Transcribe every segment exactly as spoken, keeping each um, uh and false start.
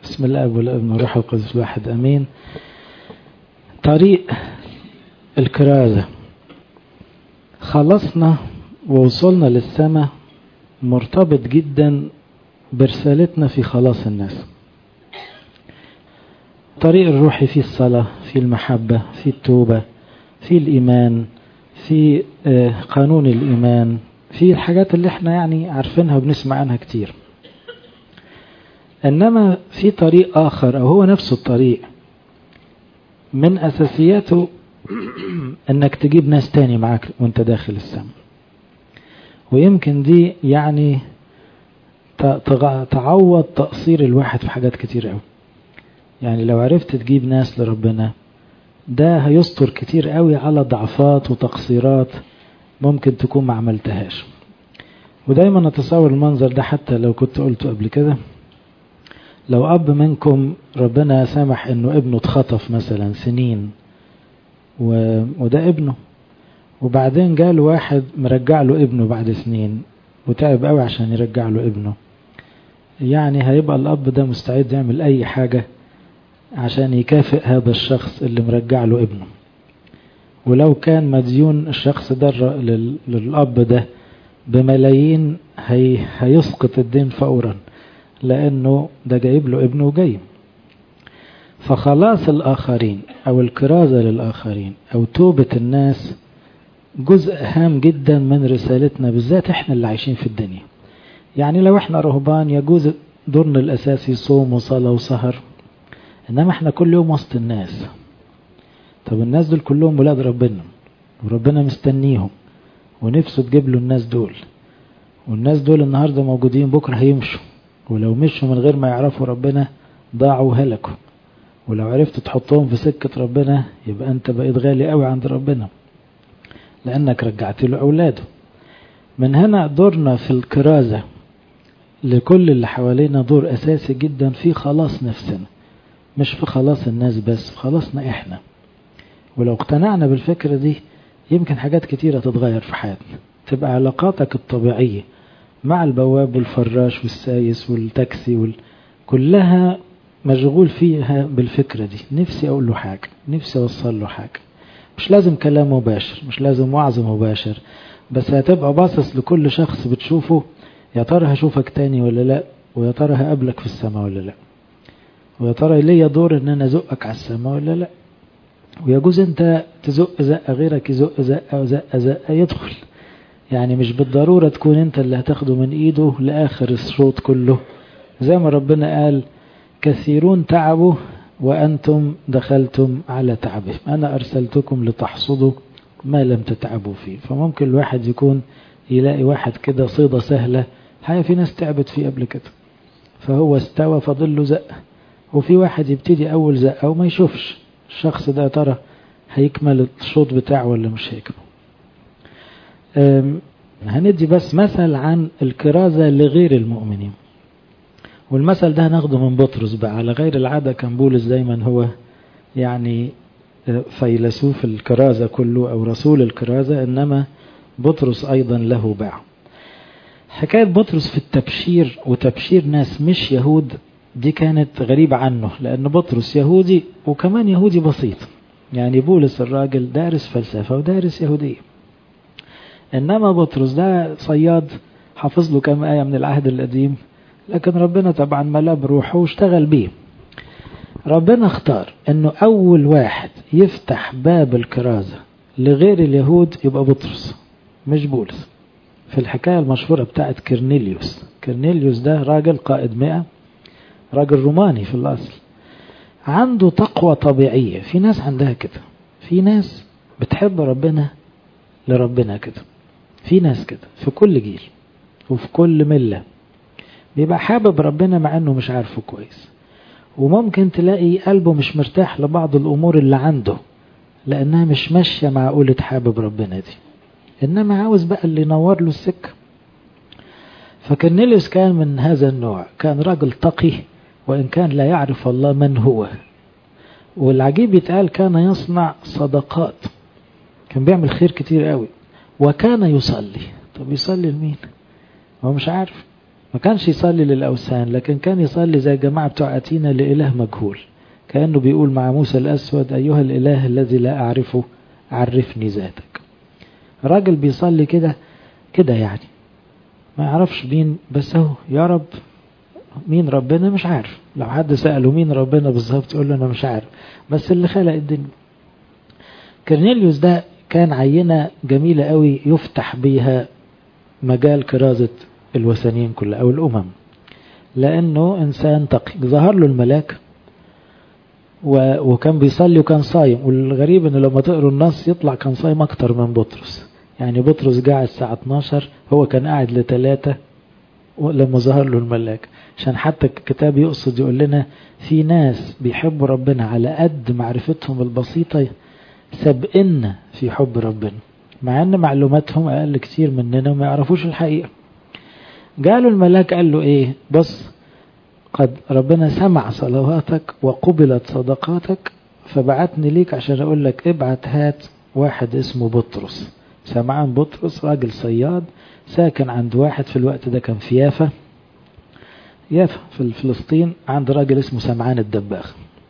بسم الله والابن والروح القدس الواحد امين. طريق الكرازة، خلصنا ووصلنا للسماء مرتبط جدا برسالتنا في خلاص الناس. طريق الروحي في الصلاة، في المحبة، في التوبة، في الإيمان، في قانون الإيمان، في الحاجات اللي احنا يعني عارفينها وبنسمع عنها كتير. إنما في طريق آخر أو هو نفس الطريق من أساسياته أنك تجيب ناس تاني معاك وانت داخل السماء. ويمكن دي يعني تعوض تقصير الواحد في حاجات كتير قوي. يعني لو عرفت تجيب ناس لربنا ده هيستر كتير قوي على ضعفات وتقصيرات ممكن تكون ما عملتهاش. ودايما نتصور المنظر ده، حتى لو كنت قلته قبل كده، لو أب منكم ربنا سامح انه ابنه اتخطف مثلا سنين و... وده ابنه، وبعدين جاله واحد مرجع له ابنه بعد سنين وتعب قوي عشان يرجع له ابنه، يعني هيبقى الأب ده مستعد يعمل أي حاجة عشان يكافئ هذا الشخص اللي مرجع له ابنه. ولو كان مديون الشخص ده لل... للأب ده بملايين هي... هيسقط الدين فورا، لأنه ده جايب له ابنه جاي. فخلاص الآخرين أو الكرازة للآخرين أو توبة الناس جزء هام جدا من رسالتنا، بالذات احنا اللي عايشين في الدنيا. يعني لو احنا رهبان يجوز دورنا الأساسي صوم وصلاة وسهر، إنما احنا كل يوم وسط الناس. طب الناس دول كلهم ولاد ربنا وربنا مستنيهم ونفسه تجيب له الناس دول، والناس دول النهاردة موجودين بكرة هيمشوا، ولو مشوا من غير ما يعرفوا ربنا ضاعوا وهلكوا. ولو عرفت تحطهم في سكة ربنا يبقى انت بقيت غالي قوي عند ربنا لانك رجعت له اولاده. من هنا دورنا في الكرازة لكل اللي حوالينا دور اساسي جدا في خلاص نفسنا، مش في خلاص الناس بس، في خلاصنا احنا. ولو اقتنعنا بالفكرة دي يمكن حاجات كتيرة تتغير في حياتنا. تبقى علاقاتك الطبيعية مع البواب والفراش والسايس والتاكسي وال... كلها مشغول فيها بالفكرة دي. نفسي أقول له حاجة، نفسي أوصل له حاجة. مش لازم كلام مباشر، مش لازم وعظ مباشر، بس هتبقى باصص لكل شخص بتشوفه، يا ترى هشوفك تاني ولا لا، ويا ترى هقابلك في السماء ولا لا، ويا ترى ليا دور ان انا ازقك على السماء ولا لا. ويجوز انت تزق زقة غيرك يزق زقة وزقة زقة يدخل. يعني مش بالضرورة تكون انت اللي هتاخده من ايده لآخر الشوط كله. زي ما ربنا قال كثيرون تعبوا وأنتم دخلتم على تعبهم، أنا أرسلتكم لتحصدوا ما لم تتعبوا فيه. فممكن الواحد يكون يلاقي واحد كده صيدة سهلة، حقيقة في ناس تعبت فيه قبل كده فهو استوى فضل له زقة، وفي واحد يبتدي أول زقة وما يشوفش الشخص ده ترى هيكمل الشوط بتاعه ولا مش هيكمل. هندي بس مثل عن الكرازة لغير المؤمنين، والمثل ده هناخده من بطرس بقى. على غير العادة كان بولس دايما هو يعني فيلسوف الكرازة كله أو رسول الكرازة، إنما بطرس أيضا له باع. حكاية بطرس في التبشير وتبشير ناس مش يهود دي كانت غريبة عنه، لأن بطرس يهودي وكمان يهودي بسيط. يعني بولس الراجل دارس فلسفة ودارس يهودية، إنما بطرس ده صياد حافظ له كم آية من العهد القديم، لكن ربنا طبعا ملأ بروحه واشتغل بيه. ربنا اختار انه اول واحد يفتح باب الكرازة لغير اليهود يبقى بطرس مش بولس. في الحكاية المشهورة بتاعت كرنيليوس، كرنيليوس ده راجل قائد مئة، راجل روماني في الاصل، عنده تقوى طبيعية. في ناس عندها كده، في ناس بتحب ربنا لربنا كده، في ناس كده في كل جيل وفي كل ملة بيبقى حابب ربنا مع انه مش عارفه كويس. وممكن تلاقي قلبه مش مرتاح لبعض الامور اللي عنده لانها مش ماشية مع قولة حابب ربنا دي، انما عاوز بقى اللي ينور له السكة. فكرنيليوس كان من هذا النوع، كان راجل تقي وان كان لا يعرف الله من هو. والعجيب يتقال كان يصنع صدقات، كان بيعمل خير كتير قوي، وكان يصلي. طب يصلي لمين؟ هو مش عارف. ما كانش يصلي للأوثان، لكن كان يصلي زي جماعة بتوع أتينا لإله مجهول، كأنه بيقول مع موسى الأسود أيها الإله الذي لا أعرفه عرفني ذاتك. راجل بيصلي كده كده يعني ما يعرفش مين، بس هو يا رب مين ربنا مش عارف. لو حد سأله مين ربنا بالظبط يقول له أنا مش عارف، بس اللي خلق الدنيا. كرنيليوس ده كان عينة جميلة قوي يفتح بيها مجال كرازة الوثنيين كلها أو الأمم، لأنه إنسان تقي. ظهر له الملاك وكان بيصلي وكان صايم، والغريب أنه لما تقروا النص يطلع كان صايم أكتر من بطرس. يعني بطرس قاعد الساعة اتناشر، هو كان قاعد لثلاثة لما ظهر له الملاك، عشان حتى الكتاب يقصد يقول لنا في ناس بيحبوا ربنا على قد معرفتهم البسيطة سبقنا في حب ربنا، مع ان معلوماتهم اقل كتير مننا وما يعرفوش الحقيقة. قالوا الملاك قال له ايه؟ بص قد ربنا سمع صلواتك وقبلت صدقاتك، فبعتني ليك عشان اقول لك ابعت هات واحد اسمه بطرس. سمعان بطرس راجل صياد ساكن عند واحد في الوقت ده كان في يافا، يافا في فلسطين، عند راجل اسمه سمعان الدباغ.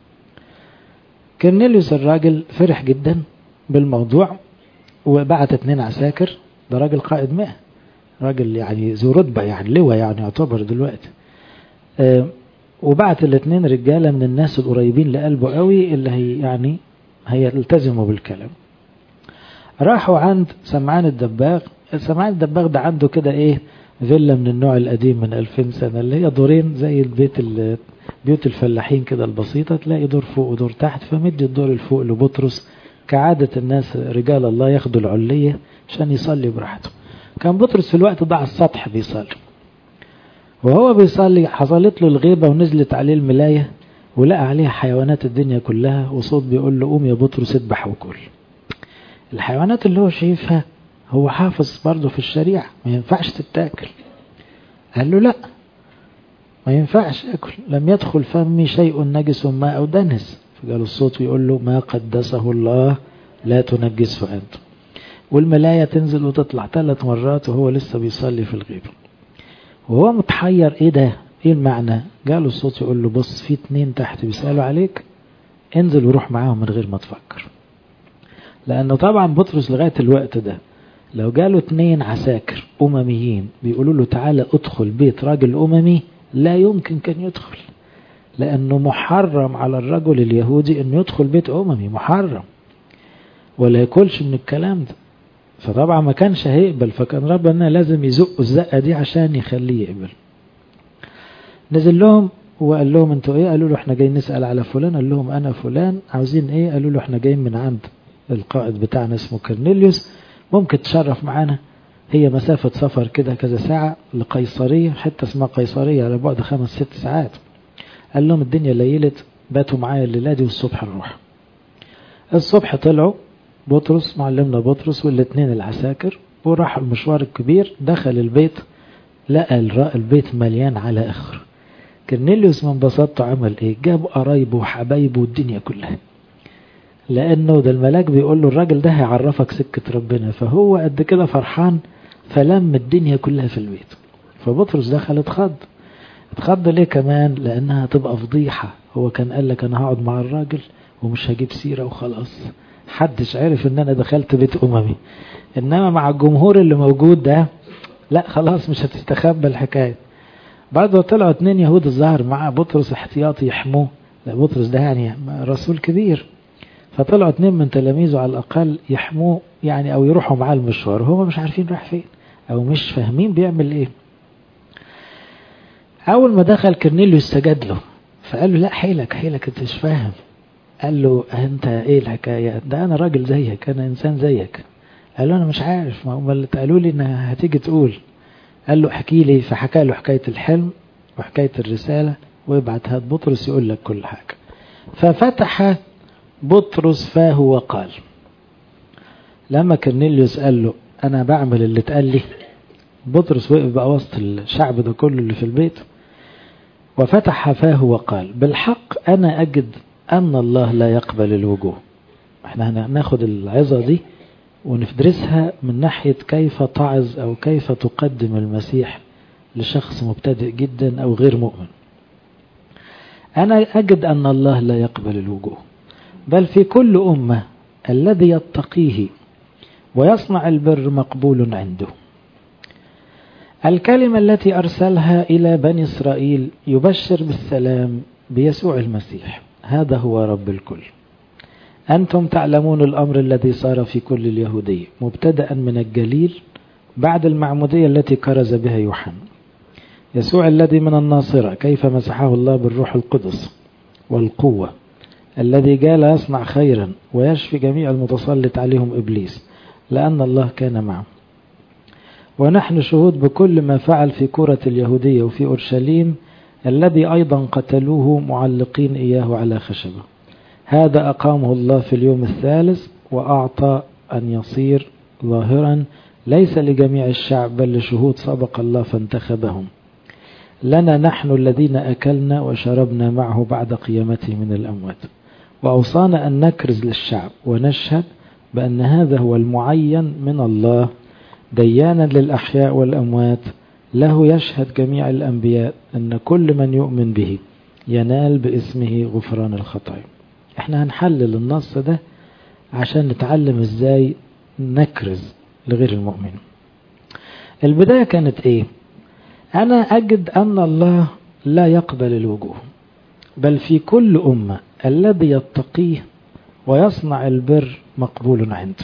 كرنيليوس الراجل فرح جدا بالموضوع وبعت اتنين عساكر، ده راجل قائد مئة، راجل يعني ذو رتبة يعني لواء يعني يعتبر دلوقتي، أه وبعت الاتنين رجالة من الناس القريبين لقلبه قوي اللي هي يعني هيلتزموا بالكلام. راحوا عند سمعان الدباغ. سمعان الدباغ ده عنده كده ايه فيلا من النوع القديم من ألفين سنة، اللي هي دورين زي البيت بيوت الفلاحين كده البسيطة، تلاقي دور فوق ودور تحت، فمدي الدور الفوق لبطرس كعادة الناس رجال الله ياخدوا العلية عشان يصلي براحته. كان بطرس في الوقت ده على السطح بيصلي، وهو بيصلي حصلت له الغيبة ونزلت عليه الملاية ولقى عليها حيوانات الدنيا كلها، وصوت بيقول له قوم يا بطرس اذبح وكل. الحيوانات اللي هو شايفها هو حافظ برضه في الشريعة ما ينفعش تتاكل. قال له لا ما ينفعش اكل، لم يدخل فمي شيء نجس ما او دنس. فقال الصوت يقول له ما قدسه الله لا تنجسه انت. والملاية تنزل وتطلع ثلاث مرات وهو لسه بيصلي في الغيبة وهو متحير ايه ده ايه المعنى. قال الصوت يقول له بص في اتنين تحت بيسألوا عليك، انزل وروح معاهم من غير ما تفكر. لانه طبعا بطرس لغاية الوقت ده لو جاله اتنين عساكر امميين بيقولوا له تعالى ادخل بيت راجل اممي لا يمكن كان يدخل، لانه محرم على الرجل اليهودي انه يدخل بيت اممي، محرم ولا ياكلش من الكلام ده. فطبعا ما كانش هيقبل، فكان ربنا لازم يزق الزقة دي عشان يخليه يقبل. نزل لهم وقال لهم انتوا ايه؟ قالوا له احنا جايين نسأل على فلان. قال لهم انا فلان. عاوزين ايه؟ قالوا له احنا جايين من عند القائد بتاعنا اسمه كرنيليوس، ممكن تشرف معانا؟ هي مسافة سفر كده كذا ساعة لقيصرية، حتى اسمها قيصرية على بعد خمس ست ساعات. قال لهم الدنيا ليلت باتوا معايا الليلة دي والصبح نروح. الصبح طلعوا بطرس معلمنا بطرس والاثنين العساكر وراحوا المشوار الكبير. دخل البيت لقى البيت مليان على اخر. كرنيليوس من بساطته عمل ايه؟ جاب قرايبه وحبايبه والدنيا كلها، لانه ده الملاك بيقول له الراجل ده هيعرفك سكة ربنا، فهو قد كده فرحان فلم الدنيا كلها في البيت. فبطرس دخل اتخض. اتخض ليه كمان؟ لانها تبقى فضيحة. هو كان قال لك انا هقعد مع الراجل ومش هجيب سيرة وخلاص، حدش عارف ان انا دخلت بيت اممي. انما مع الجمهور اللي موجود ده لا خلاص مش هتستخبى الحكاية. بعد طلعوا اتنين يهود الظاهر مع بطرس احتياطي يحموه، لا بطرس ده يعني رسول كبير، فطلعوا اتنين من تلاميذه على الاقل يحموه يعني او يروحوا معاه المشوار، هو مش عارفين راح فين او مش فاهمين بيعمل ايه. اول ما دخل كرنيليوس سجد له فقال له لا حيلك حيلك انت مش فاهم. قال له انت ايه الحكاية؟ ده انا راجل زيك، انا انسان زيك. قال له انا مش عارف، ما هم اللي قالوا لي ان هتيجي تقول. قال له احكي لي. فحكى له حكاية الحلم وحكاية الرسالة وابعت هات بطرس يقول لك كل حاجة. ففتح بطرس فاه وقال. لما كرنيليوس قال له انا بعمل اللي اتقال لي، بطرس وقف بقى وسط الشعب ده كله اللي في البيت وفتح فاه وقال بالحق انا اجد ان الله لا يقبل الوجوه. احنا هناخد العظة دي وندرسها من ناحية كيف تعظ او كيف تقدم المسيح لشخص مبتدئ جدا أو غير مؤمن. أنا أجد أن الله لا يقبل الوجوه، بل في كل أمة الذي يتقيه ويصنع البر مقبول عنده. الكلمة التي أرسلها إلى بني إسرائيل يبشر بالسلام بيسوع المسيح، هذا هو رب الكل. أنتم تعلمون الأمر الذي صار في كل اليهودية مبتدأ من الجليل بعد المعمودية التي كرز بها يوحنا، يسوع الذي من الناصرة كيف مسحه الله بالروح القدس والقوة، الذي جال يصنع خيرا ويشفي جميع المتسلط عليهم إبليس، لأن الله كان معه. ونحن شهود بكل ما فعل في كرة اليهودية وفي أورشليم، الذي أيضا قتلوه معلقين إياه على خشبة، هذا أقامه الله في اليوم الثالث وأعطى أن يصير ظاهرا ليس لجميع الشعب بل لشهود سبق الله فانتخبهم، لنا نحن الذين أكلنا وشربنا معه بعد قيامته من الأموات، وأوصانا أن نكرز للشعب ونشهد بأن هذا هو المعين من الله ديانا للأحياء والأموات، له يشهد جميع الأنبياء أن كل من يؤمن به ينال باسمه غفران الخطايا. احنا هنحلل النص ده عشان نتعلم ازاي نكرز لغير المؤمن. البداية كانت ايه؟ انا اجد ان الله لا يقبل الوجوه، بل في كل أمة الذي يتقيه ويصنع البر مقبول عنده.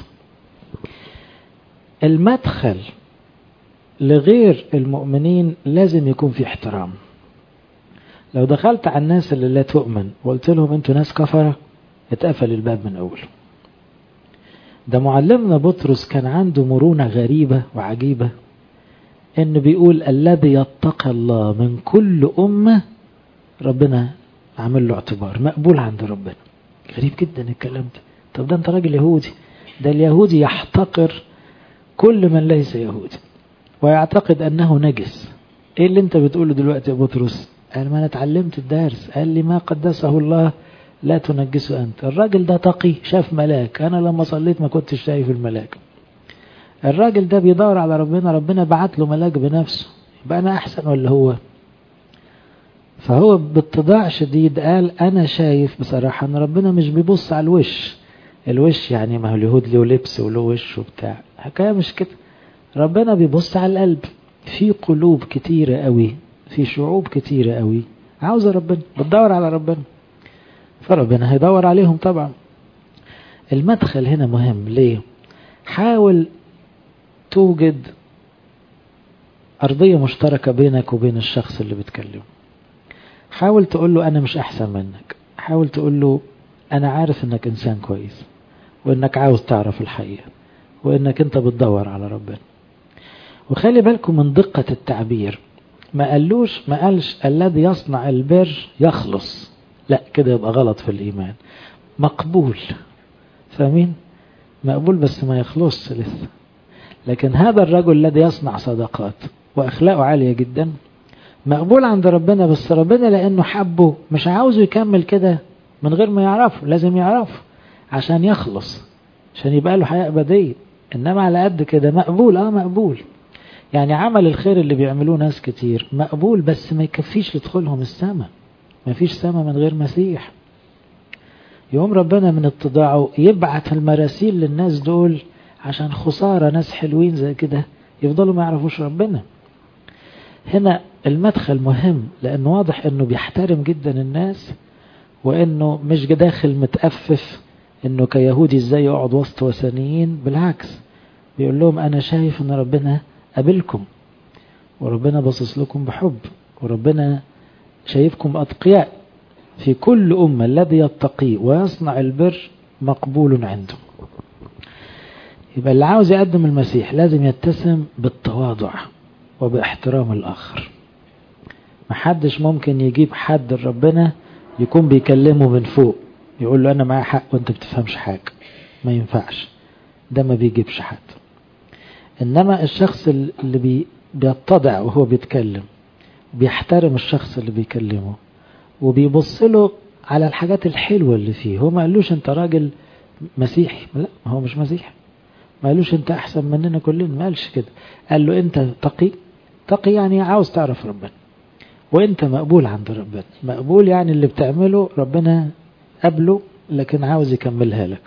المدخل لغير المؤمنين لازم يكون في احترام. لو دخلت على الناس اللي لا تؤمن وقلت لهم انتوا ناس كفرة، اتقفل الباب من أوله. ده معلمنا بطرس كان عنده مرونة غريبة وعجيبة، إنه بيقول الذي يتقى الله من كل أمة ربنا عمل له اعتبار مقبول عند ربنا. غريب جدا الكلام ده. طب ده انت راجل يهودي، ده اليهودي يحتقر كل من ليس يهودي ويعتقد أنه نجس. ايه اللي انت بتقوله دلوقتي يا بطرس؟ قال ما انا اتعلمت الدرس، قال لي ما قدسه الله لا تنجسه أنت. الراجل ده تقي، شاف ملاك، أنا لما صليت ما كنتش شايف الملاك. الراجل ده بيدور على ربنا، ربنا بعت له ملاك بنفسه، يبقى أنا أحسن ولا هو؟ فهو باتضاع شديد قال أنا شايف بصراحة أن ربنا مش بيبص على الوش. الوش يعني ما هو اليهود له لبس وله وش وبتاع، حكاية مش كده. ربنا بيبص على القلب. في قلوب كتيرة قوي، في شعوب كتيرة قوي عاوزة ربنا، بتدور على ربنا، فربنا هيدور عليهم طبعا. المدخل هنا مهم. ليه؟ حاول توجد أرضية مشتركة بينك وبين الشخص اللي بتكلمه. حاول تقول له أنا مش أحسن منك، حاول تقول له أنا عارف أنك إنسان كويس وأنك عاوز تعرف الحقيقة وأنك أنت بتدور على ربنا. وخلي بالكم من دقة التعبير، ما قالوش ما قالش الذي يصنع البر يخلص، لا كده يبقى غلط في الإيمان. مقبول، فاهمين؟ مقبول بس ما يخلص لسه. لكن هذا الرجل الذي يصنع صدقات وأخلاقه عالية جدا مقبول عند ربنا، بس ربنا لأنه حبه مش عاوزه يكمل كده من غير ما يعرفه، لازم يعرفه عشان يخلص، عشان يبقى له حياة أبدية. إنما على قد كده مقبول، آه مقبول. يعني عمل الخير اللي بيعملوه ناس كتير مقبول، بس ما يكفيش لدخولهم السماء. ما فيش سماء من غير مسيح. يوم ربنا من اتضاعه يبعث المراسيل للناس دول عشان خسارة ناس حلوين زي كده يفضلوا ما يعرفوش ربنا. هنا المدخل مهم، لأنه واضح أنه بيحترم جدا الناس، وأنه مش داخل متأفف أنه كيهودي ازاي يقعد وسط وثنيين. بالعكس بيقول لهم أنا شايف أن ربنا قابلكم، وربنا باصص لكم بحب، وربنا شايفكم أتقياء. في كل أمة الذي يتقي ويصنع البر مقبول عنده. يبقى اللي عاوز يقدم المسيح لازم يتسم بالتواضع وباحترام الآخر. محدش ممكن يجيب حد ربنا يكون بيكلمه من فوق يقول له أنا معايا حق وأنت بتفهمش حاجة، ما ينفعش، ده ما بيجيبش حد. إنما الشخص اللي بي بيتضع وهو بيتكلم، بيحترم الشخص اللي بيكلمه وبيبص له على الحاجات الحلوة اللي فيه. هو ما قالوش انت راجل مسيحي، لا هو مش مسيحي. ما قالوش انت احسن مننا كلنا، ما قالش كده. قال له انت تقي، تقي يعني عاوز تعرف ربنا، وانت مقبول عند ربنا. مقبول يعني اللي بتعمله ربنا قبله لكن عاوز يكملها لك.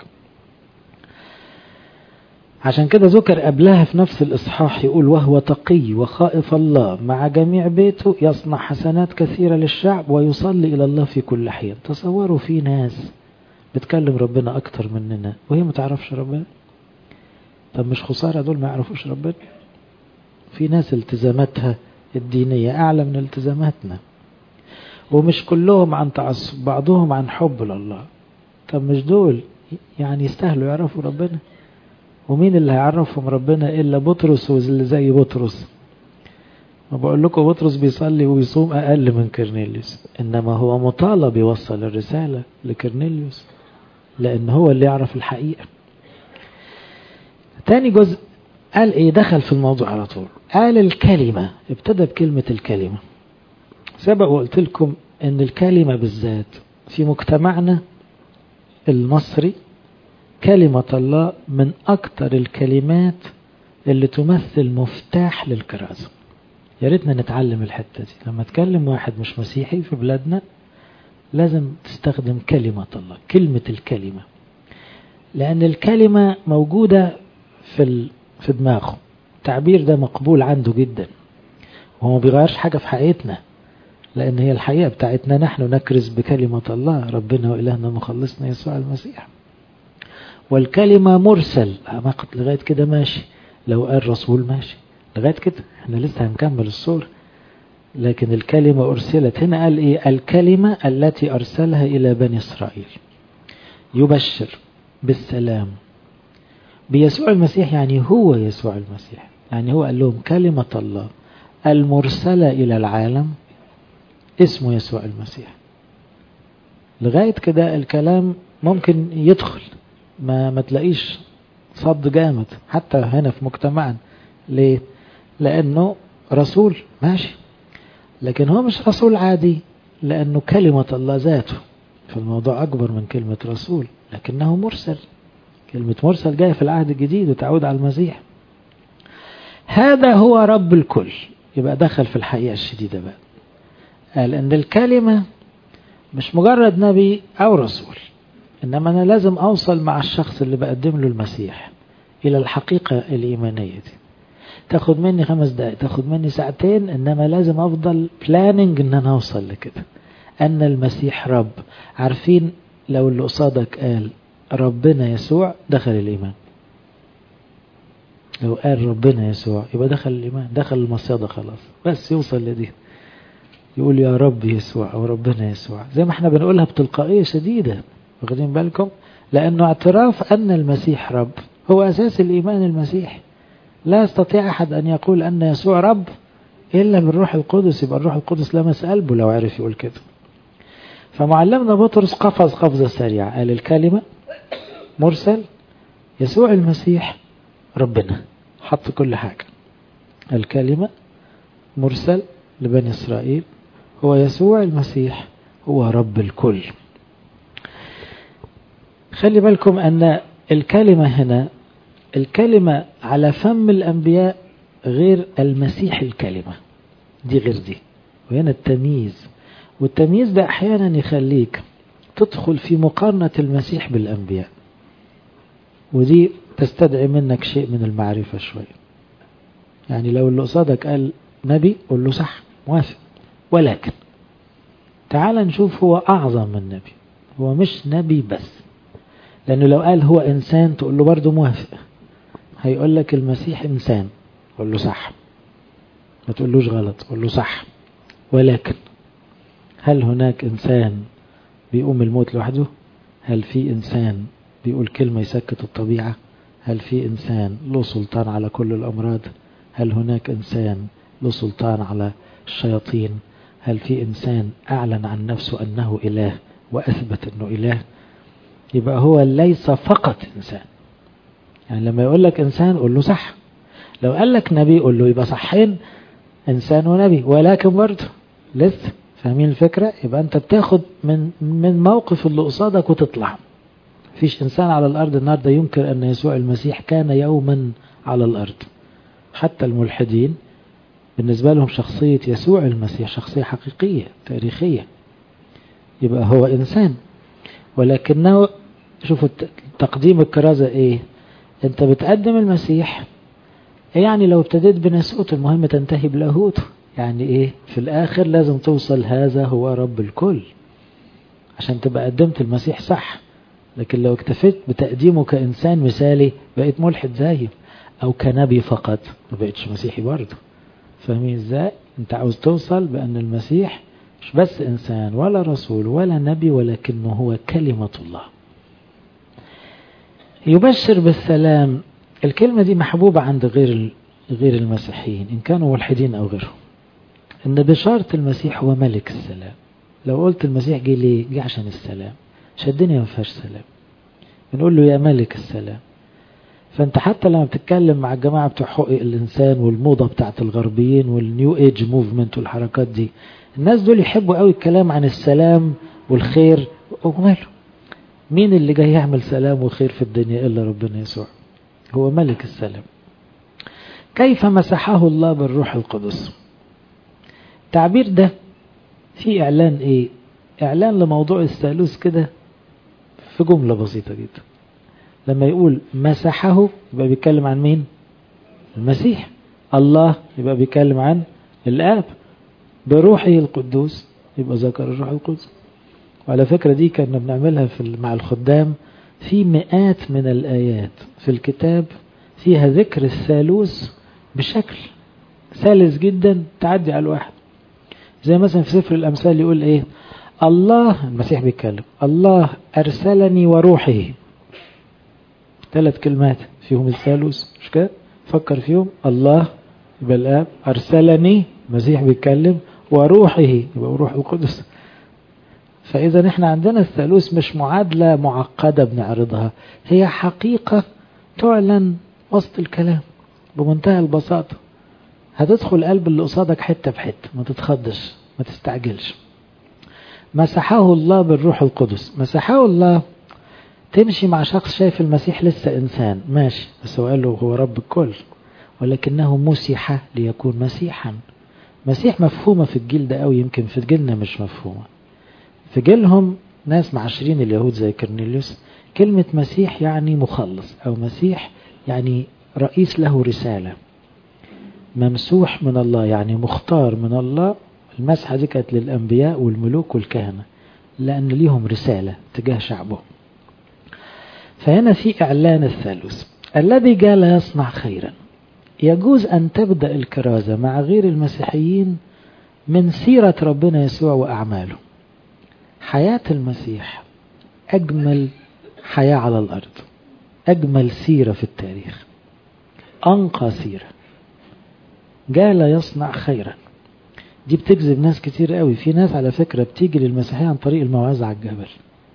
عشان كده ذكر قبلها في نفس الإصحاح يقول وهو تقي وخائف الله مع جميع بيته يصنع حسنات كثيرة للشعب ويصلي إلى الله في كل حين. تصوروا في ناس بتكلم ربنا أكتر مننا وهي ما تعرفش ربنا. طب مش خسارة دول ما يعرفوش ربنا؟ في ناس التزاماتها الدينية أعلى من التزاماتنا، ومش كلهم عن تعصب، بعضهم عن حب لله. طب مش دول يعني يستاهلوا يعرفوا ربنا؟ ومين اللي هيعرفهم ربنا إلا بطرس واللي زي بطرس؟ ما بقول لكم بطرس بيصلي ويصوم أقل من كرنيليوس، إنما هو مطالب يوصل الرسالة لكرنيليوس لأن هو اللي يعرف الحقيقة. تاني جزء قال إيه؟ دخل في الموضوع على طول، قال الكلمة. ابتدى بكلمة الكلمة. سبق وقلت لكم إن الكلمة بالذات في مجتمعنا المصري كلمة الله من أكتر الكلمات اللي تمثل مفتاح للكرازة. يا ريتنا نتعلم الحتة دي. لما تكلم واحد مش مسيحي في بلادنا لازم تستخدم كلمة الله، كلمة الكلمة، لأن الكلمة موجودة في في دماغه. التعبير ده مقبول عنده جدا، وهو ما بيغيرش حاجة في حقيقتنا، لأن هي الحقيقة بتاعتنا. نحن نكرز بكلمة الله ربنا وإلهنا مخلصنا يسوع المسيح. والكلمة مرسل لغاية كده ماشي، لو قال رسول ماشي لغاية كده، احنا لسه هنكمل الصورة. لكن الكلمة أرسلت. هنا قال إيه؟ الكلمة التي أرسلها إلى بني إسرائيل يبشر بالسلام بيسوع المسيح. يعني هو يسوع المسيح، يعني هو قال لهم كلمة الله المرسلة إلى العالم اسمه يسوع المسيح. لغاية كده الكلام ممكن يدخل، ما ما تلاقيش صد جامد حتى هنا في مجتمعنا. ليه؟ لأنه رسول ماشي، لكن هو مش رسول عادي، لأنه كلمة الله ذاته. فالموضوع أكبر من كلمة رسول، لكنه مرسل. كلمة مرسل جاية في العهد الجديد وتعود على المسيح. هذا هو رب الكل. يبقى دخل في الحقيقة الشديدة بقى، قال أن الكلمة مش مجرد نبي أو رسول، إنما أنا لازم أوصل مع الشخص اللي بقدم له المسيح إلى الحقيقة الإيمانية دي. تاخد مني خمس دقائق، تاخد مني ساعتين، إنما لازم أفضل بلاننج إن أنا أوصل لكده، أن المسيح رب. عارفين لو اللي قصادك قال ربنا يسوع دخل الإيمان. لو قال ربنا يسوع يبقى دخل الإيمان، دخل المصيدة خلاص. بس يوصل لدي يقول يا رب يسوع أو ربنا يسوع، زي ما احنا بنقولها بتلقائية شديدة. واخدين بالكم؟ لأنه اعتراف أن المسيح رب هو أساس الإيمان المسيحي. لا يستطيع أحد أن يقول أن يسوع رب إلا بالروح القدس. يبقى الروح القدس لمس قلبه لو عرف يقول كده. فمعلمنا بطرس قفز قفزة سريعة، قال الكلمة مرسل، يسوع المسيح ربنا. حط كل حاجة. الكلمة مرسل لبني إسرائيل، هو يسوع المسيح هو رب الكل. خلي بالكم أن الكلمة هنا، الكلمة على فم الأنبياء غير المسيح الكلمة دي غير دي. وهنا التمييز، والتمييز ده أحيانا يخليك تدخل في مقارنة المسيح بالأنبياء، ودي تستدعي منك شيء من المعرفة شوية. يعني لو اللي قصادك قال نبي قول له صح موافق، ولكن تعال نشوف هو أعظم من نبي. هو مش نبي بس، لأنه لو قال هو إنسان تقول له برضو موافق. هيقول لك المسيح إنسان قول له صح، ما تقولوش غلط قول له صح. ولكن هل هناك إنسان بيقوم الموت لوحده؟ هل في إنسان بيقول كلمة يسكت الطبيعة؟ هل في إنسان له سلطان على كل الأمراض؟ هل هناك إنسان له سلطان على الشياطين؟ هل في إنسان أعلن عن نفسه أنه إله وأثبت أنه إله؟ يبقى هو ليس فقط إنسان. يعني لما يقول لك إنسان قول له صح، لو قال لك نبي قول له يبقى صحين، إنسان ونبي. ولكن برضه لسه فاهمين الفكرة؟ يبقى أنت بتاخد من من موقف اللي قصادك وتطلع. فيش إنسان على الأرض النهاردة ينكر أن يسوع المسيح كان يوما على الأرض. حتى الملحدين بالنسبة لهم شخصية يسوع المسيح شخصية حقيقية تاريخية، يبقى هو إنسان. ولكنه شوفوا تقديم الكرازة إيه؟ أنت بتقدم المسيح، يعني لو ابتديت بنسوته المهم تنتهي بلاهوته. يعني إيه؟ في الآخر لازم توصل هذا هو رب الكل عشان تبقى قدمت المسيح صح. لكن لو اكتفيت بتقديمه كإنسان مثالي بقيت ملحد زيه، أو كنبي فقط ما بقيتش مسيحي برضه. فاهمين إزاي؟ أنت عاوز توصل بأن المسيح مش بس إنسان ولا رسول ولا نبي، ولكنه هو كلمة الله. يبشر بالسلام، الكلمة دي محبوبة عند غير غير المسيحيين إن كانوا ملحدين أو غيرهم. إن بشارة المسيح هو ملك السلام. لو قلت المسيح جه ليه؟ جه عشان السلام. مش الدنيا ما فيهاش سلام، بنقول له يا ملك السلام. فأنت حتى لما بتتكلم مع الجماعة بتوع حقوق الإنسان والموضة بتاعت الغربيين والنيو ايج موفمنت والحركات دي، الناس دول يحبوا قوي الكلام عن السلام والخير. وماله؟ مين اللي جاي يعمل سلام وخير في الدنيا إلا ربنا يسوع؟ هو ملك السلام. كيف مسحه الله بالروح القدس؟ التعبير ده في إعلان إيه؟ إعلان لموضوع الثالوث كده في جملة بسيطة جدا. لما يقول مسحه يبقى بيتكلم عن مين؟ المسيح. الله يبقى بيتكلم عن الآب. بروحه القدوس يبقى ذكر الروح القدس. وعلى فكرة دي كنا بنعملها في مع الخدام في مئات من الآيات في الكتاب فيها ذكر الثالوث بشكل سلس جدا تعدي على الواحد. زي مثلا في سفر الأمثال يقول إيه؟ الله، المسيح بيتكلم، الله أرسلني وروحه. ثلاث كلمات فيهم الثالوث، مش كده؟ فكر فيهم. الله يبقى الآب، أرسلني المسيح بيتكلم، وروحه يبقى روح القدس. فإذا احنا عندنا الثالوث مش معادلة معقدة بنعرضها، هي حقيقة تعلن وسط الكلام بمنتهى البساطة. هتدخل قلب اللي قصادك حتة بحتة، ما تتخضش ما تستعجلش. مسحه الله بالروح القدس. مسحه الله تمشي مع شخص شايف المسيح لسه إنسان ماشي، بس هو قال له هو رب الكل، ولكنه مسح ليكون مسيحا. مسيح مفهومة في الجيل ده قوي، يمكن في جيلنا مش مفهومة. في جيلهم ناس معاشرين اليهود زي كرنيليوس، كلمة مسيح يعني مخلص، أو مسيح يعني رئيس له رسالة، ممسوح من الله يعني مختار من الله. المسحة دي كانت للأنبياء والملوك والكهنة لأن ليهم رسالة تجاه شعبه. فهنا في إعلان الثالوث. الذي جاء لا يصنع خيرا. يجوز أن تبدأ الكرازة مع غير المسيحيين من سيرة ربنا يسوع وأعماله. حياة المسيح أجمل حياة على الأرض، أجمل سيرة في التاريخ، أنقى سيرة. جاء لا يصنع خيرا دي بتجذب ناس كتير قوي. في ناس على فكرة بتيجي للمسيحية عن طريق الموعظة على الجبل،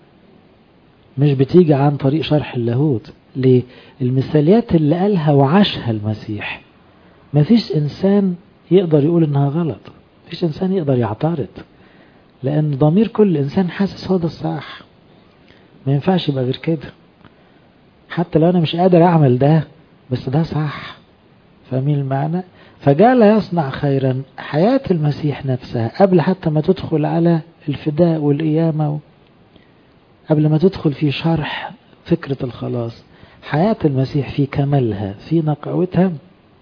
مش بتيجي عن طريق شرح اللاهوت. ليه؟ المثاليات اللي قالها وعاشها المسيح مفيش إنسان يقدر يقول إنها غلط، مفيش إنسان يقدر يعترض، لأن ضمير كل إنسان حاسس هو ده الصح. ما ينفعش يبقى غير كده، حتى لو أنا مش قادر أعمل ده بس ده صح. فاهمين المعنى؟ فجاء لا يصنع خيرا. حياة المسيح نفسها قبل حتى ما تدخل على الفداء والقيامة، قبل ما تدخل في شرح فكرة الخلاص، حياة المسيح في كمالها في نقاوتها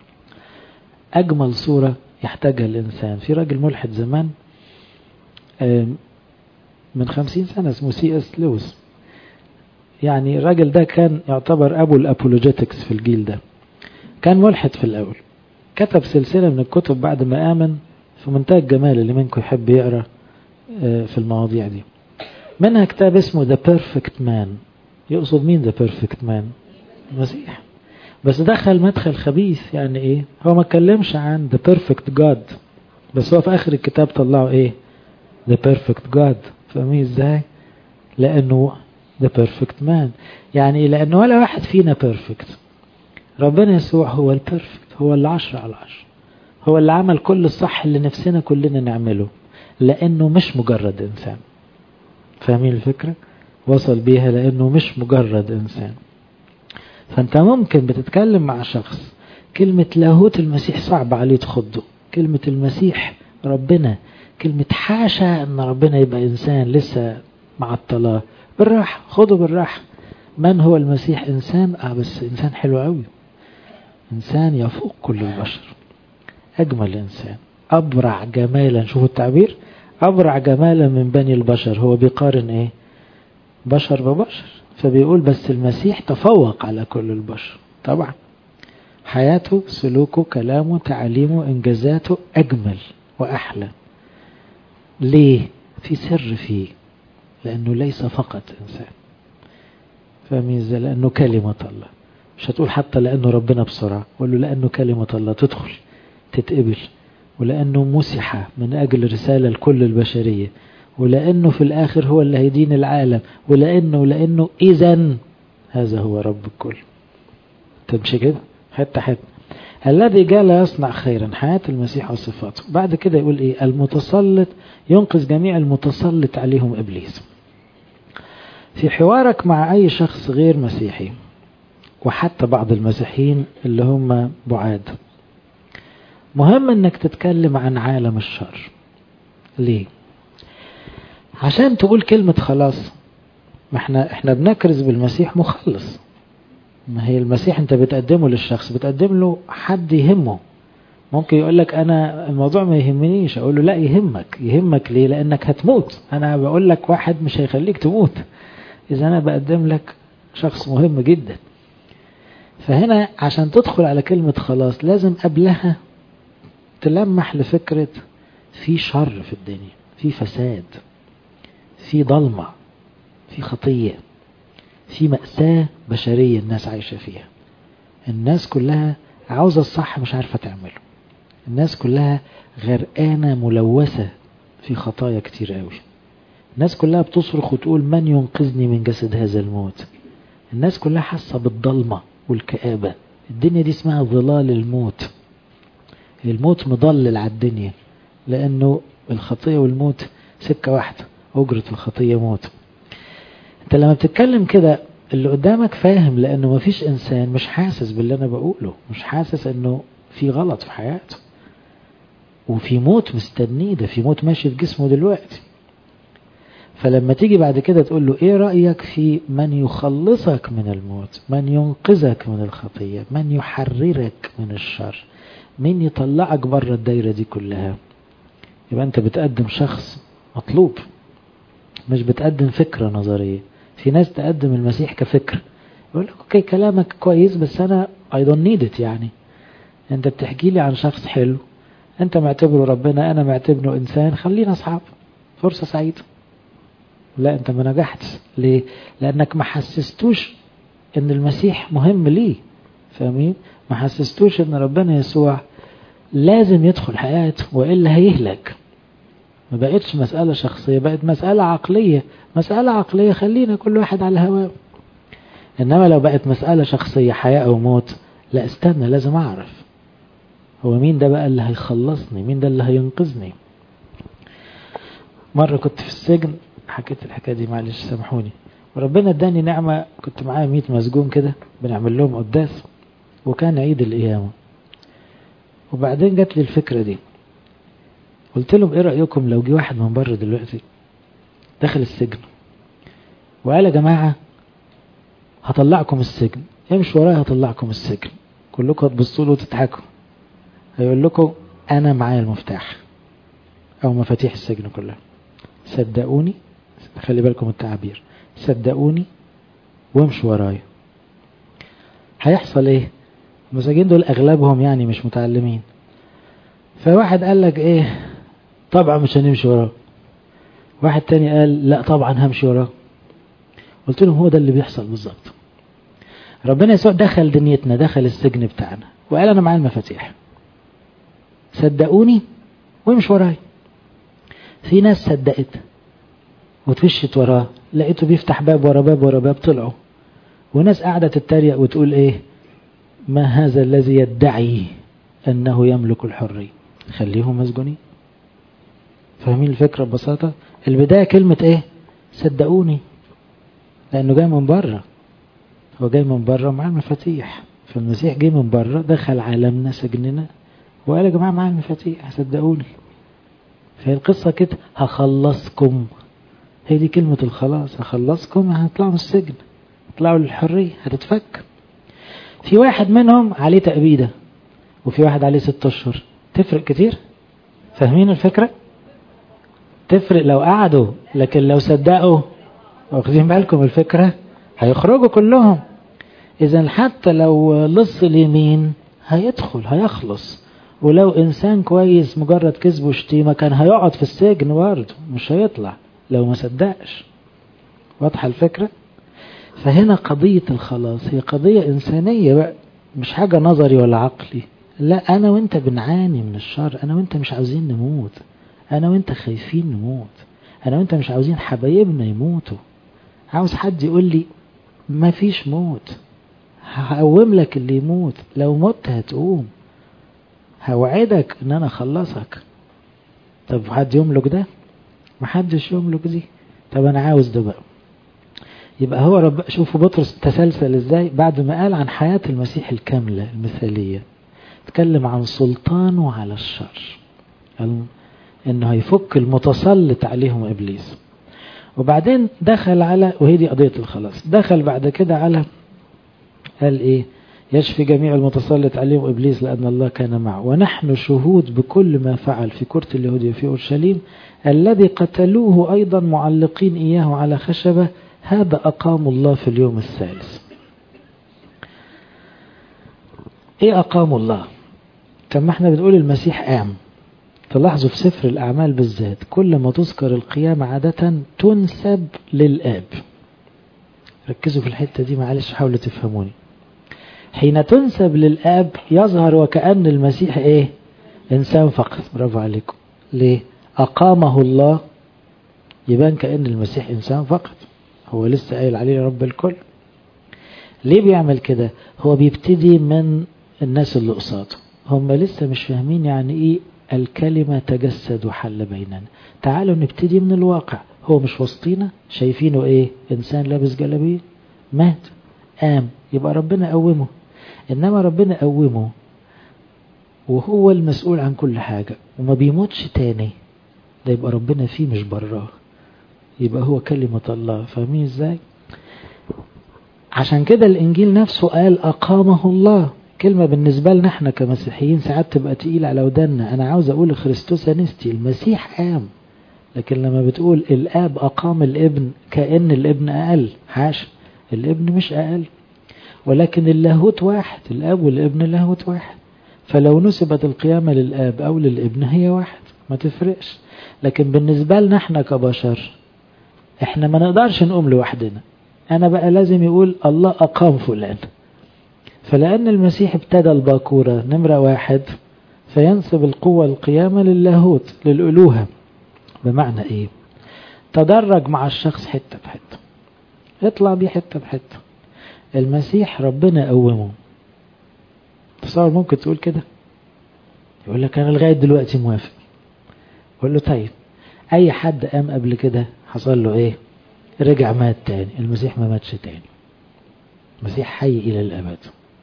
أجمل صورة يحتاجها الإنسان. في راجل ملحد زمان من خمسين سنة اسمه سي اس لويس، يعني الراجل ده كان يعتبر أبو الأبولوجيتكس في الجيل ده. كان ملحد في الأول، كتب سلسلة من الكتب بعد ما آمن في منتهى الجمال اللي منكم يحب يقرأ في المواضيع دي. منها كتاب اسمه The Perfect Man. يقصد مين The Perfect Man؟ المسيح. بس دخل مدخل خبيث. يعني ايه؟ هو ما اتكلمش عن The Perfect God، بس هو في آخر الكتاب طلعه ايه؟ The Perfect God. فاهمين ازاي؟ لأنه The Perfect Man، يعني لأنه ولا واحد فينا perfect. ربنا يسوع هو البرفكت، هو اللي عشرة على عشرة، هو اللي عمل كل الصح اللي نفسنا كلنا نعمله، لأنه مش مجرد إنسان. فاهمين الفكرة؟ وصل بيها لأنه مش مجرد إنسان. فأنت ممكن بتتكلم مع شخص كلمة لاهوت المسيح صعب عليه تخضه، كلمة المسيح ربنا، كلمة حاشا ان ربنا يبقى انسان لسه مع الطلاق. بالراحة، خدوا بالراحة. من هو المسيح؟ انسان، اه بس انسان حلو قوي، انسان يفوق كل البشر، اجمل انسان، ابرع جمالا. شوفوا التعبير، ابرع جمالا من بني البشر. هو بيقارن ايه؟ بشر ببشر، فبيقول بس المسيح تفوق على كل البشر. طبعا حياته، سلوكه، كلامه، تعليمه، انجازاته اجمل واحلى. ليه؟ في سر فيه، لانه ليس فقط انسان. فاهمين ازاي؟ لانه كلمة الله. مش هتقول حتى لانه ربنا بسرعة، قول له لانه كلمة الله تدخل تتقبل، ولانه مسح من اجل رسالة لكل البشرية، ولانه في الاخر هو اللي هيدين العالم، ولانه لانه اذن هذا هو رب الكل. تمشي كده حتى حتى. الذي جاء يصنع خيرا، حياة المسيح وصفاته. بعد كده يقول ايه؟ المتسلط ينقذ جميع المتسلط عليهم ابليس. في حوارك مع اي شخص غير مسيحي، وحتى بعض المسيحيين اللي هم بعاد، مهم انك تتكلم عن عالم الشر. ليه؟ عشان تقول كلمة خلاص. ما احنا احنا بنكرز بالمسيح مخلص. ما هي المسيح انت بتقدمه للشخص، بتقدم له حد يهمه. ممكن يقول لك انا الموضوع ما يهمنيش، اقول له لا يهمك. يهمك ليه؟ لانك هتموت. انا بقول لك واحد مش هيخليك تموت، اذا انا بقدم لك شخص مهم جدا. فهنا عشان تدخل على كلمة خلاص لازم قبلها تلمح لفكرة في شر في الدنيا، في فساد، في ضلمة، في خطية، في مأساة بشرية الناس عايشة فيها. الناس كلها عاوزة الصح مش عارفة تعمله. الناس كلها غرقانة ملوثة في خطايا كتير قوي. الناس كلها بتصرخ وتقول من ينقذني من جسد هذا الموت. الناس كلها حاسة بالضلمة والكآبة. الدنيا دي اسمها ظلال الموت. الموت مضلل على الدنيا، لأنه الخطية والموت سكة واحدة، أجرة الخطية موت. انت لما بتتكلم كده اللي قدامك فاهم، لأنه مفيش إنسان مش حاسس باللي أنا بقوله، مش حاسس أنه في غلط في حياته وفي موت مستنيه. ده في موت ماشي في جسمه دلوقتي. فلما تيجي بعد كده تقول له ايه رأيك في من يخلصك من الموت، من ينقذك من الخطية، من يحررك من الشر، من يطلعك بره الدايرة دي كلها، يبقى انت بتقدم شخص مطلوب، مش بتقدم فكرة نظرية. في ناس تقدم المسيح كفكر، يقول لك اوكي كلامك كويس بس انا I don't need it. يعني انت بتحكي لي عن شخص حلو، انت معتبره ربنا، انا معتبره انسان، خلينا اصحاب، فرصة سعيدة. لا انت ما نجحتش. ليه؟ لانك ما حسستوش ان المسيح مهم ليه. فاهمين؟ ما حسستوش ان ربنا يسوع لازم يدخل حياته وإلا هيهلك. ما بقتش مسألة شخصية، بقت مسألة عقلية. مسألة عقلية خلينا كل واحد على هواه. انما لو بقت مسألة شخصية حياة او موت، لا استنى، لازم اعرف هو مين ده بقى اللي هيخلصني، مين ده اللي هينقذني. مرة كنت في السجن، حكيت الحكاية دي معلش سامحوني، وربنا اداني نعمة. كنت معايا مية مسجون كده بنعمل لهم قداس، وكان عيد القيامة. وبعدين جات لي الفكرة دي، قلت لهم ايه رأيكم لو جه واحد من بره دلوقتي دخل السجن وقال يا جماعة هطلعكم السجن، امشوا ورايا هطلعكم السجن. كلكم هتبصوا له وتضحكوا. هيقول لكم انا معايا المفتاح او مفاتيح السجن كلها، صدقوني، خلي بالكم التعبير، صدقوني وامشوا ورايا. هيحصل ايه؟ المساجين دول اغلبهم يعني مش متعلمين. فواحد قال لك ايه؟ طبعا مش هنمشي وراه. واحد تاني قال لا طبعا همشي وراه. قلت لهم هو ده اللي بيحصل بالظبط. ربنا يسوع دخل دنيتنا، دخل السجن بتاعنا وقال انا معايا المفاتيح، صدقوني وامشوا ورايا. في ناس صدقت وتفشت وراه، لقيته بيفتح باب ورا باب ورا باب طلعوا. وناس قاعدة تتريق وتقول ايه؟ ما هذا الذي يدعي انه يملك الحرية، خليهم مسجونين. فاهمين الفكرة ببساطة؟ البداية كلمة ايه؟ صدقوني، لانه جاي من بره. هو جاي من بره مع المفاتيح. فالمسيح جاي من بره، دخل عالمنا، سجننا، وقال يا جماعة معايا المفاتيح صدقوني. فهي القصة كده، هخلصكم، هي دي كلمة الخلاص، هخلصكم، هتطلعوا من السجن، هتطلعوا للحرية، هتتفك. في واحد منهم عليه تأبيدة وفي واحد عليه ست اشهر، تفرق كتير. فاهمين الفكرة؟ تفرق لو قعدوا، لكن لو صدقوا، واخدين بالكم الفكرة، هيخرجوا كلهم. اذا حتى لو لص اليمين هيدخل هيخلص، ولو انسان كويس مجرد كذب وشتيمة كان هيقعد في السجن برضه، مش هيطلع لو ما صدقش. واضحة الفكرة؟ فهنا قضية الخلاص هي قضية إنسانية بقى، مش حاجة نظري ولا عقلي. لا، أنا وإنت بنعاني من الشر، أنا وإنت مش عاوزين نموت، أنا وإنت خايفين نموت، أنا وإنت مش عاوزين حبايبنا يموتوا. عاوز حد يقول لي ما فيش موت، هقوم لك اللي يموت، لو مت هتقوم، هوعدك ان انا اخلصك. طب حد يملك ده؟ محدش يملك دي. طب انا عاوز ده بقى. يبقى هو رب، شوفوا بطرس تسلسل ازاي بعد ما قال عن حياة المسيح الكاملة المثالية، اتكلم عن سلطانه على الشر، انه هيفك المتسلط عليهم ابليس. وبعدين دخل على، وهي دي قضية الخلاص، دخل بعد كده على قال ايه؟ يشفي جميع المتسلط عليهم ابليس لان الله كان معه، ونحن شهود بكل ما فعل في كرة اليهودية في اورشليم، الذي قتلوه ايضا معلقين اياه على خشبة، هذا اقام الله في اليوم الثالث. ايه اقام الله؟ كما احنا بنقول المسيح قام. تلاحظوا في سفر الاعمال بالذات كل ما تذكر القيامة عادة تنسب للآب. ركزوا في الحتة دي معلش، حاولوا تفهموني. حين تنسب للآب يظهر وكأن المسيح ايه؟ انسان فقط. برافو عليكم. ليه؟ اقامه الله، يبان كأن المسيح انسان فقط، هو لسه قايل عليه رب الكل. ليه بيعمل كده؟ هو بيبتدي من الناس اللي قصاده، هم لسه مش فاهمين يعني ايه الكلمة تجسد وحل بيننا. تعالوا نبتدي من الواقع. هو مش وسطينا، شايفينه ايه؟ انسان لابس جلابيه، مات، قام، يبقى ربنا قومه. انما ربنا قومه وهو المسؤول عن كل حاجة وما بيموتش تاني، ده يبقى ربنا فيه مش براه، يبقى هو كلمة الله. فاهمين ازاي؟ عشان كده الانجيل نفسه قال اقامه الله. كلمة بالنسبة لنا احنا كمسيحيين ساعات تبقى تقيل على ودنا. انا عاوز اقول خريستوس انستي، المسيح قام. لكن لما بتقول الاب اقام الابن كأن الابن اقل، حاشا، الابن مش اقل، ولكن اللاهوت واحد، الاب والابن لاهوت واحد. فلو نسبت القيامة للاب او للابن هي واحد، ما تفرقش. لكن بالنسبة لنا احنا كبشر احنا ما نقدرش نقوم لوحدنا. انا بقى لازم يقول الله اقام فلان. فلأن المسيح ابتدى الباكورة نمرة واحد، فينسب القوة القيامة للاهوت، للألوهة. بمعنى ايه؟ تدرج مع الشخص حتة بحتة، اطلع بيه حتة بحتة. المسيح ربنا قومه. تصور ممكن تقول كده؟ يقول لك انا لغاية دلوقتي موافق. يقول له طيب اي حد قام قبل كده حصل له ايه؟ رجع مات تاني. المسيح ما ماتش تاني، المسيح حي الى الابد.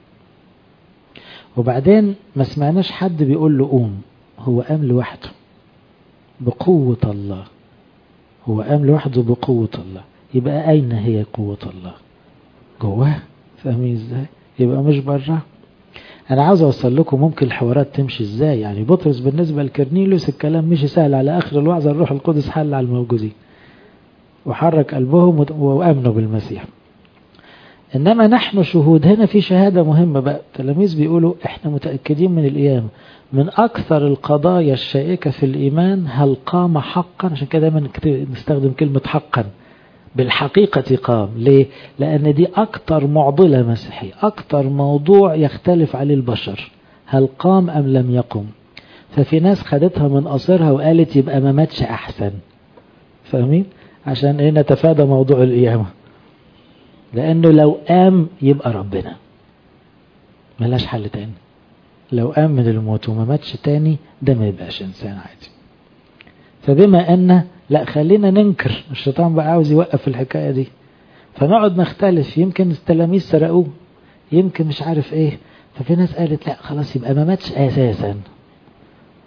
وبعدين ما سمعناش حد بيقول له قوم، هو قام لوحده بقوة الله، هو قام لوحده بقوة الله. يبقى اين هي قوة الله؟ جواه. فاهمين ازاي؟ يبقى مش بره. انا عاوز اوصل لكم ممكن الحوارات تمشي ازاي. يعني بطرس بالنسبة لكرنيليوس الكلام مشي سهل، على اخر الوعظة الروح القدس حل على الموجودين وحرك قلبهم وامنوا بالمسيح. انما نحن شهود. هنا في شهادة مهمة بقى. التلاميذ بيقولوا احنا متأكدين من القيامة. من اكثر القضايا الشائكة في الايمان هل قام حقا. عشان كده دايما نستخدم كلمة حقا، بالحقيقة قام. ليه؟ لان دي اكتر معضلة مسيحية، اكتر موضوع يختلف عليه البشر، هل قام ام لم يقم. ففي ناس خدتها من قصرها وقالت يبقى ما ماتش احسن. فاهمين؟ عشان ايه؟ نتفادى موضوع القيامة. لانه لو قام يبقى ربنا، ملاش حل تاني. لو قام من الموت وما ماتش تاني ده ما يبقاش انسان عادي. فبما ان لا خلينا ننكر، الشيطان بقى عاوز يوقف الحكاية دي، فنقعد نختلف. يمكن التلاميذ سرقوه، يمكن مش عارف ايه. ففي ناس قالت لا خلاص يبقى ما ماتش اساسا،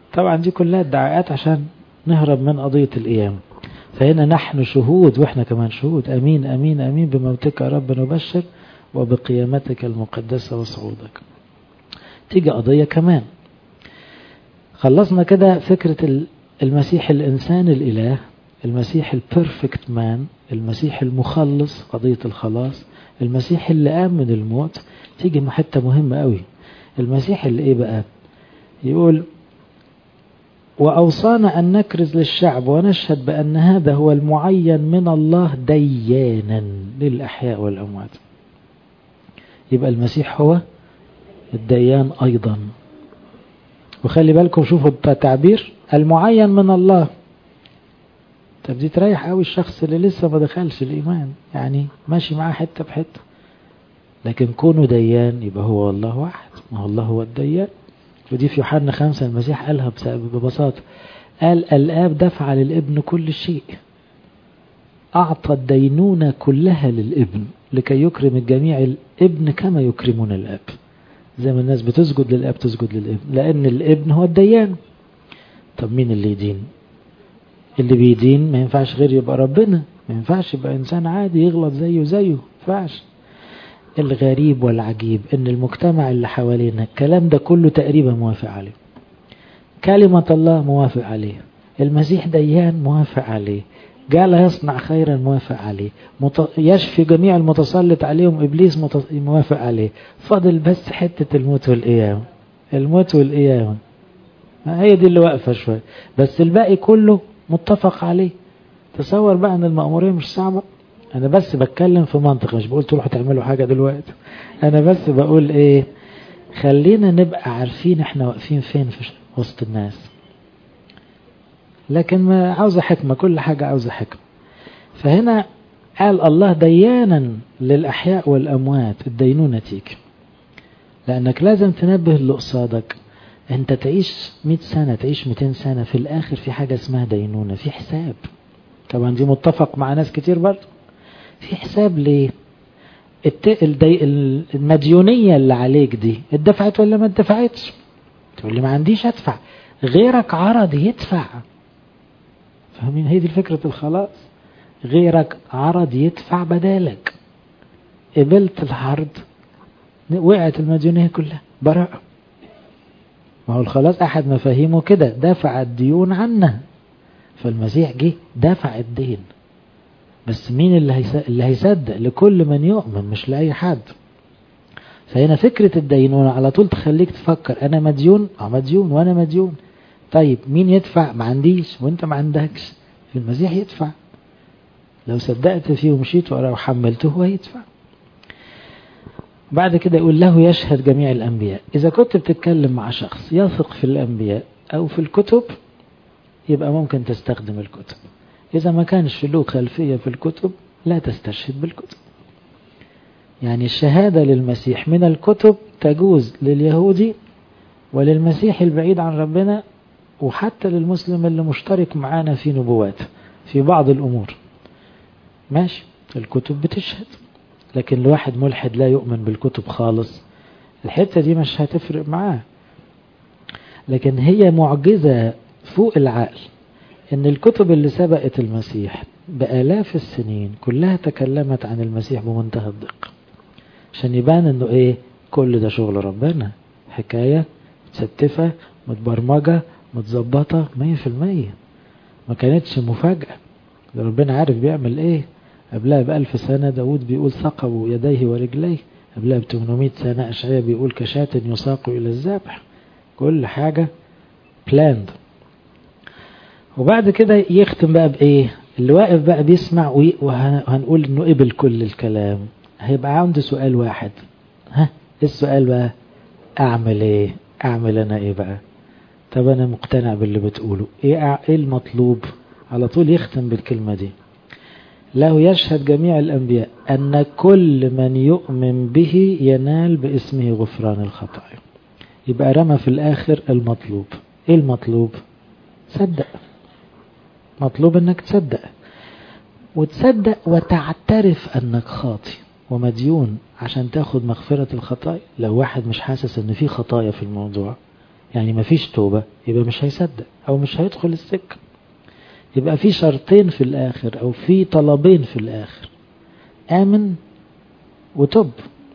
طبعا دي كلها ادعاءات عشان نهرب من قضية القيامة. فهنا نحن شهود وإحنا كمان شهود. أمين أمين أمين بموتك يا رب نبشر وبقيامتك المقدسة وصعودك. تيجي قضية كمان. خلصنا كده فكرة المسيح الإنسان الإله، المسيح البيرفكت مان، المسيح المخلص، قضية الخلاص، المسيح اللي قام من الموت. تيجي حتة مهمة قوي، المسيح اللي إيه بقى؟ يقول وأوصانا أن نكرز للشعب ونشهد بأن هذا هو المعين من الله ديانا للأحياء والأموات. يبقى المسيح هو الديان أيضا. وخلي بالكم شوفوا التعبير المعين من الله. طب دي تريح قوي الشخص اللي لسه ما دخلش الإيمان، يعني ماشي معاه حتة بحتة. لكن كونه ديان يبقى هو الله واحد، ما هو الله هو الديان. ودي في يوحنا خمسة المسيح قالها ببساطة، قال الآب دفع للابن كل شيء، أعطى الدينونة كلها للابن لكي يكرم الجميع الابن كما يكرمون الآب. زي ما الناس بتسجد للآب تسجد للابن، لأن الابن هو الديان. طب مين اللي يدين؟ اللي بيدين ما ينفعش غير يبقى ربنا، ما ينفعش يبقى إنسان عادي يغلط زيه زيه، ما ينفعش. الغريب والعجيب ان المجتمع اللي حوالينا الكلام ده كله تقريبا موافق عليه. كلمة الله موافق عليه، المسيح ديان موافق عليه، جعل يصنع خيرا موافق عليه، يشفي جميع المتسلط عليهم إبليس موافق عليه. فاضل بس حتة الموت والقيامة، الموت والقيامة هي دي اللي واقفة شوية، بس الباقي كله متفق عليه. تصور بقى ان المأمورية مش صعبة. انا بس بتكلم في منطق، مش بقول تروحوا تعملوا حاجة دلوقتي، انا بس بقول ايه، خلينا نبقى عارفين احنا واقفين فين في وسط الناس. لكن ما عاوزة حكمة، كل حاجة عاوزة حكمة. فهنا قال الله ديانا للأحياء والأموات، الدينونة تيجي، لأنك لازم تنبه اللي قصادك. انت تعيش مئة سنة، تعيش مئتين سنة، في الآخر في حاجة اسمها دينونة، في حساب. طبعا دي متفق مع ناس كتير برضه. في حساب ليه؟ المديونية اللي عليك دي اتدفعت ولا ما اتدفعتش؟ تقول لي ما عنديش ادفع، غيرك عرض يدفع. فاهمين؟ هي دي فكرة الخلاص. غيرك عرض يدفع بدالك، قبلت العرض، وقعت المديونية كلها، براءة. ما هو الخلاص احد مفاهيمه كده، دفع الديون عنه. فالمسيح جه دفع الدين، بس مين اللي اللي هيصدق؟ لكل من يؤمن، مش لأي حد. فهنا فكرة الدينونة على طول تخليك تفكر أنا مديون، اه مديون وأنا مديون. طيب مين يدفع؟ ما عنديش وانت ما عندكش، في المسيح يدفع. لو صدقت فيه ومشيت وراه وحملته هو يدفع. بعد كده يقول له يشهد جميع الأنبياء. إذا كنت بتتكلم مع شخص يثق في الأنبياء أو في الكتب يبقى ممكن تستخدم الكتب. إذا ما كانش له خلفية في الكتب لا تستشهد بالكتب. يعني الشهادة للمسيح من الكتب تجوز لليهودي وللمسيح البعيد عن ربنا، وحتى للمسلم اللي مشترك معانا في نبوات في بعض الأمور. ماشي، الكتب بتشهد. لكن لواحد ملحد لا يؤمن بالكتب خالص، الحتة دي مش هتفرق معاه. لكن هي معجزة فوق العقل ان الكتب اللي سبقت المسيح بآلاف السنين كلها تكلمت عن المسيح بمنتهى الدقة، عشان يبان انه ايه، كل ده شغل ربنا، حكاية متستفة متبرمجة متظبطة مية في المية، ما كانتش مفاجأة. ده ربنا عارف بيعمل ايه. قبلها بألف سنة داود بيقول ثقبوا يديه ورجليه، قبلها بتمنمية سنة أشعياء بيقول كشاة يساق إلى الذبح. كل حاجة بلاند. وبعد كده يختم بقى بإيه؟ اللي واقف بقى بيسمع وهنقول إنه قبل كل الكلام، هيبقى عنده سؤال واحد. ها السؤال بقى، أعمل إيه؟ أعمل أنا إيه بقى؟ طب أنا مقتنع باللي بتقوله، إيه إيه المطلوب؟ على طول يختم بالكلمة دي، له يشهد جميع الأنبياء أن كل من يؤمن به ينال باسمه غفران الخطايا. يبقى رمى في الآخر المطلوب. إيه المطلوب؟ صدق. مطلوب أنك تصدق، وتصدق وتعترف أنك خاطئ ومديون عشان تاخد مغفرة الخطايا. لو واحد مش حاسس أن في خطايا في الموضوع يعني مفيش توبة يبقى مش هيصدق أو مش هيدخل السكة. يبقى في شرطين في الآخر أو في طلبين في الآخر، آمن وتوب.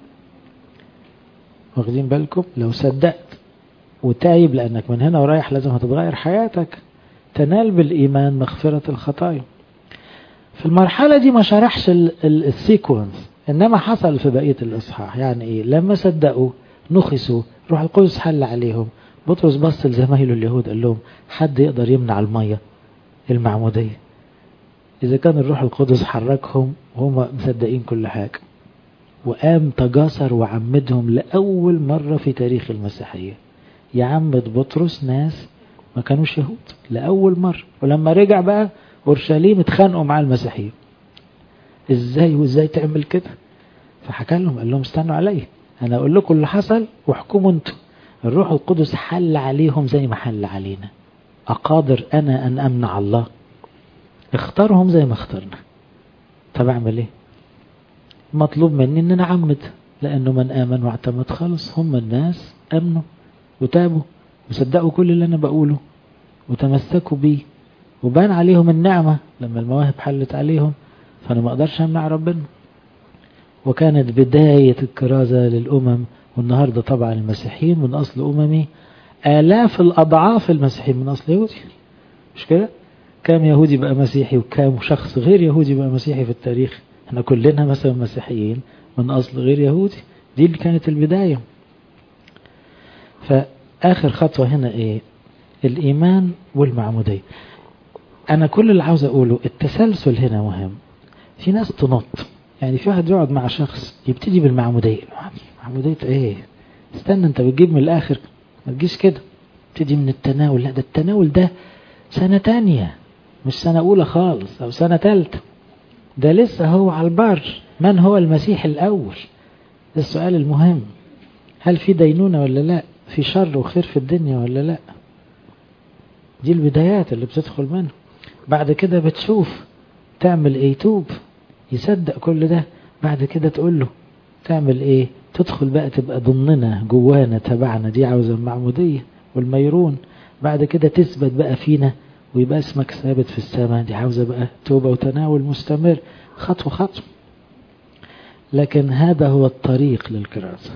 واخدين بالكم؟ لو صدقت وتايب، لأنك من هنا ورايح لازم هتتغير حياتك، تنال بالإيمان مغفرة الخطايا. في المرحلة دي ما شرحش السيكونس، إنما حصل في بقية الإصحاح. يعني إيه؟ لما صدقوا نخسوا، روح القدس حل عليهم. بطرس بص لزمايله اليهود قال لهم حد يقدر يمنع المية المعمودية؟ إذا كان الروح القدس حركهم وهم مصدقين كل حاجة. وقام تجاسر وعمدهم لأول مرة في تاريخ المسيحية. يعمد بطرس ناس ما كانوش يهود لأول مرة. ولما رجع بقى أورشليم اتخانقوا مع المسيحيين، ازاي وازاي تعمل كده؟ فحكى لهم قال لهم استنوا علي، انا اقول لكم اللي حصل واحكموا انتوا. الروح القدس حل عليهم زي ما حل علينا. اقادر انا ان امنع الله؟ اختارهم زي ما اخترنا. طب اعمل ايه؟ مطلوب مني ان انا اعمد، لانه من امن واعتمد خلص. هم الناس امنوا وتابوا وصدقوا كل اللي انا بقوله وتمسكوا بيه، وبان عليهم النعمة لما المواهب حلت عليهم. فأنا ما أقدرش أمنع ربنا. وكانت بداية الكرازة للأمم. والنهاردة طبعا المسيحيين من أصل أممي آلاف الأضعاف المسيحيين من أصل يهودي، مش كده؟ كام يهودي بقى مسيحي وكام شخص غير يهودي بقى مسيحي في التاريخ؟ احنا كلنا مثلا مسيحيين من أصل غير يهودي. دي اللي كانت البداية. فآخر خطوة هنا إيه؟ الإيمان والمعمودية. أنا كل اللي عاوز أقوله التسلسل هنا مهم. في ناس تنط، يعني في واحد يقعد مع شخص يبتدي بالمعمودية. معمودية ايه؟ استنى، انت بتجيب من الاخر، ما تجيش كده. ابتدي من التناول. لا، ده التناول ده سنة تانية، مش سنة اولى خالص او سنة تالتة. ده لسه هو على البر. من هو المسيح الاول؟ ده السؤال المهم. هل في دينونة ولا لا؟ في شر وخير في الدنيا ولا لا؟ دي البدايات اللي بتدخل منه. بعد كده بتشوف تعمل ايه؟ توب، يصدق كل ده. بعد كده تقول له تعمل ايه؟ تدخل بقى تبقى ضمننا جوانا تبعنا. دي عاوزة المعمودية والميرون. بعد كده تثبت بقى فينا ويبقى اسمك ثابت في السماء. دي عاوزة بقى توبة وتناول مستمر، خطوة خطوة. لكن هذا هو الطريق للكرازة.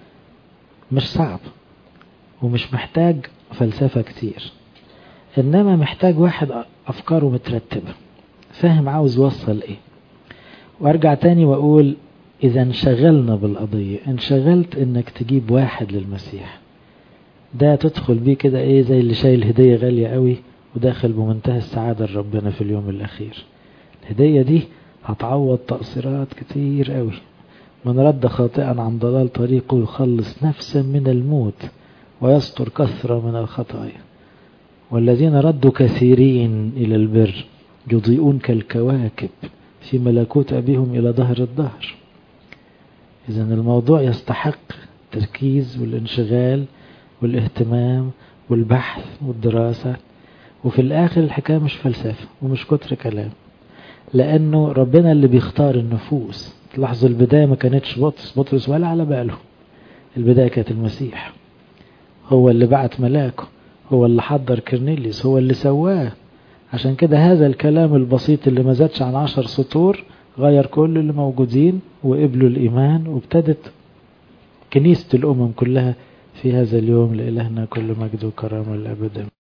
مش صعب ومش محتاج فلسفة كتير، إنما محتاج واحد أفكاره مترتبة، فاهم عاوز يوصل إيه. وارجع تاني واقول اذا انشغلنا بالقضية، انشغلت انك تجيب واحد للمسيح، ده تدخل بيه كده ايه زي اللي شايل هدية غالية قوي وداخل بمنتهى السعادة لربنا في اليوم الاخير. الهدية دي هتعوض تقصيرات كتير قوي. من رد خاطئا عن ضلال طريقه يخلص نفسا من الموت ويستر كثرة من الخطايا. والذين ردوا كثيرين الى البر يضيئون كالكواكب في ملكوت أبيهم إلى ظهر الظهر. إذن الموضوع يستحق التركيز والانشغال والاهتمام والبحث والدراسة. وفي الآخر الحكاية مش فلسفة ومش كتر كلام، لأنه ربنا اللي بيختار النفوس. تلاحظوا البداية ما كانتش بطرس بطرس ولا على باله. البداية كانت المسيح، هو اللي بعت ملاكه، هو اللي حضر كرنيليس، هو اللي سواه. عشان كده هذا الكلام البسيط اللي ما زادش عن عشر سطور غير كل اللي موجودين وقبلوا الإيمان، وابتدت كنيسة الأمم كلها في هذا اليوم. لإلهنا كل مجد وكرامة الأبد.